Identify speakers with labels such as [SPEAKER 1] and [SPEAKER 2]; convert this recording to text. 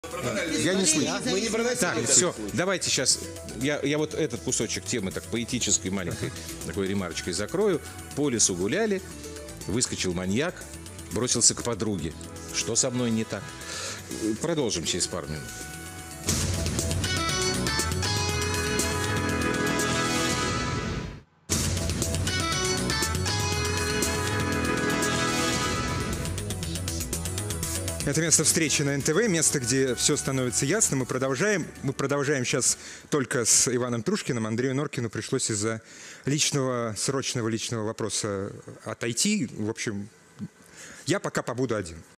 [SPEAKER 1] Я не слышу.
[SPEAKER 2] Мы не про
[SPEAKER 1] Так,
[SPEAKER 2] насилие.
[SPEAKER 1] все, давайте сейчас, я вот этот кусочек темы так поэтической маленькой такой ремарочкой закрою. По лесу гуляли, выскочил маньяк, бросился к подруге. Что со мной не так? Продолжим через пару минут.
[SPEAKER 3] Это место встречи на НТВ, место, где все становится ясно. Мы продолжаем сейчас только с Иваном Трушкиным. Андрею Норкину пришлось из-за срочного личного вопроса отойти. В общем, я пока побуду один.